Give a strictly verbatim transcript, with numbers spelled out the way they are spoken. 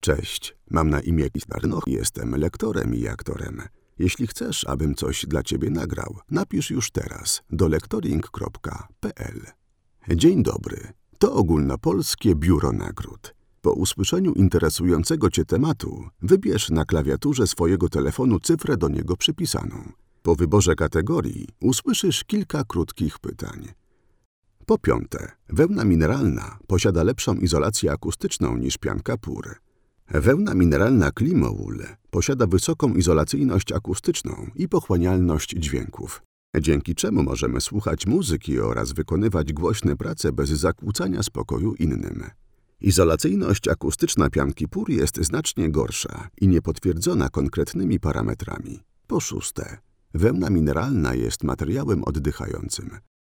Cześć, mam na imię Kistarno, jestem lektorem i aktorem. Jeśli chcesz, abym coś dla ciebie nagrał, napisz już teraz do lektoring kropka p l. Dzień dobry, to Ogólnopolskie Biuro Nagród. Po usłyszeniu interesującego cię tematu, wybierz na klawiaturze swojego telefonu cyfrę do niego przypisaną. Po wyborze kategorii usłyszysz kilka krótkich pytań. Po piąte, wełna mineralna posiada lepszą izolację akustyczną niż pianka Pur. Wełna mineralna Klimowool posiada wysoką izolacyjność akustyczną i pochłanialność dźwięków, dzięki czemu możemy słuchać muzyki oraz wykonywać głośne prace bez zakłócania spokoju innym. Izolacyjność akustyczna pianki Pur jest znacznie gorsza i niepotwierdzona konkretnymi parametrami. Po szóste, wełna mineralna jest materiałem oddychającym.